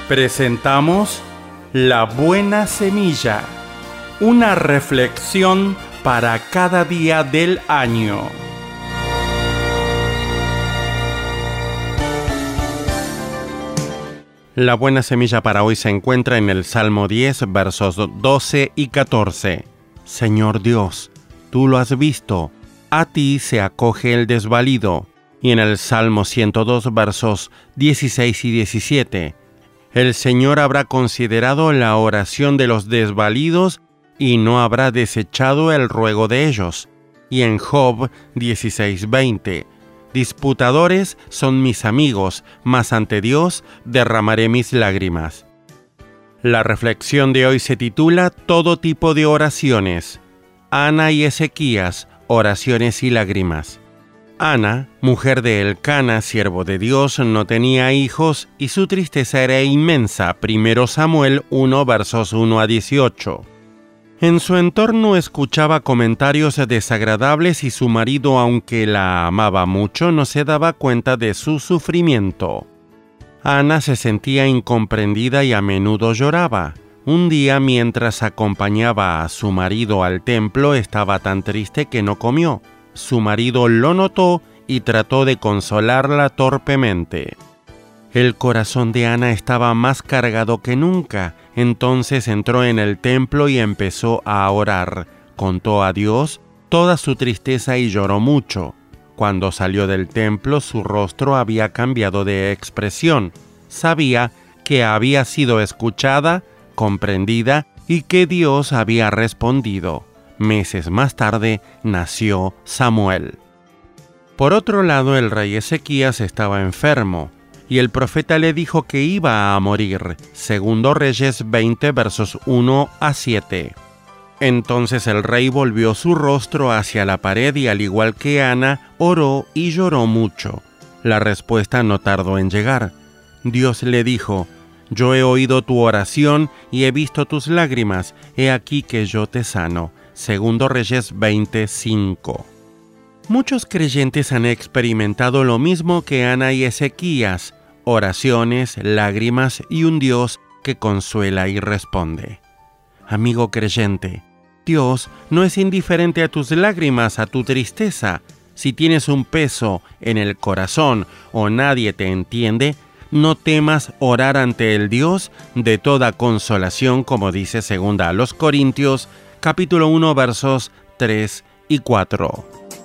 Presentamos La Buena Semilla, una reflexión para cada día del año. La buena semilla para hoy se encuentra en el Salmo 10, versos 12 y 14. Señor Dios, tú lo has visto, a ti se acoge el desvalido. Y en el Salmo 102, versos 16 y 17. El Señor habrá considerado la oración de los desvalidos y no habrá desechado el ruego de ellos. Y en Job 16:20. Disputadores son mis amigos, mas ante Dios derramaré mis lágrimas. La reflexión de hoy se titula Todo tipo de oraciones. Ana y Ezequías, oraciones y lágrimas. Ana, mujer de Elcana, siervo de Dios, no tenía hijos y su tristeza era inmensa. 1 Samuel 1, versos 1 a 18. En su entorno escuchaba comentarios desagradables y su marido, aunque la amaba mucho, no se daba cuenta de su sufrimiento. Ana se sentía incomprendida y a menudo lloraba. Un día, mientras acompañaba a su marido al templo, estaba tan triste que no comió. Su marido lo notó y trató de consolarla torpemente. El corazón de Ana estaba más cargado que nunca. Entonces entró en el templo y empezó a orar. Contó a Dios toda su tristeza y lloró mucho. Cuando salió del templo, su rostro había cambiado de expresión. Sabía que había sido escuchada, comprendida y que Dios había respondido. Meses más tarde nació Samuel. Por otro lado, el rey Ezequías estaba enfermo, y el profeta le dijo que iba a morir. 2 Reyes 20, versos 1 a 7. Entonces el rey volvió su rostro hacia la pared y, al igual que Ana, oró y lloró mucho. La respuesta no tardó en llegar. Dios le dijo: Yo he oído tu oración y he visto tus lágrimas. He aquí que yo te sano. 2 Reyes 20:5. Muchos creyentes han experimentado lo mismo que Ana y Ezequías: oraciones, lágrimas y un Dios que consuela y responde. Amigo creyente, Dios no es indiferente a tus lágrimas, a tu tristeza. Si tienes un peso en el corazón o nadie te entiende, no temas orar ante el Dios de toda consolación, como dice 2 Corintios capítulo 1, versos 3 y 4.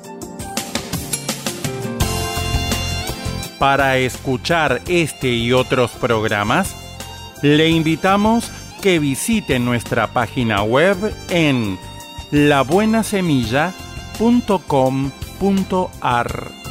Para escuchar este y otros programas, le invitamos que visite nuestra página web en labuenasemilla.com.ar.